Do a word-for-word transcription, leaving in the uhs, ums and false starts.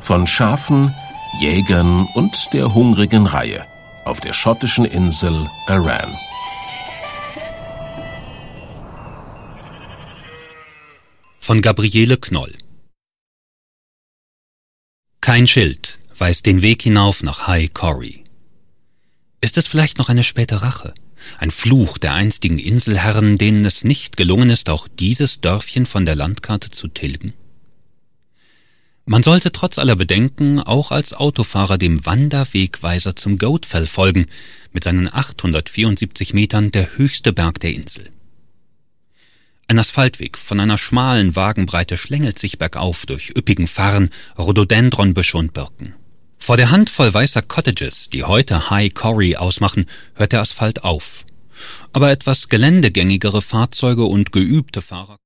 Von Schafen, Jägern und der hungrigen Reihe auf der schottischen Insel Arran. Von Gabriele Knoll. Kein Schild weist den Weg hinauf nach High Corrie. Ist es vielleicht noch eine späte Rache? Ein Fluch der einstigen Inselherren, denen es nicht gelungen ist, auch dieses Dörfchen von der Landkarte zu tilgen? Man sollte trotz aller Bedenken auch als Autofahrer dem Wanderwegweiser zum Goatfell folgen, mit seinen achthundertvierundsiebzig Metern der höchste Berg der Insel. Ein Asphaltweg von einer schmalen Wagenbreite schlängelt sich bergauf durch üppigen Farn, Rhododendronbüsche und Birken. Vor der Handvoll weißer Cottages, die heute High Corrie ausmachen, hört der Asphalt auf. Aber etwas geländegängigere Fahrzeuge und geübte Fahrer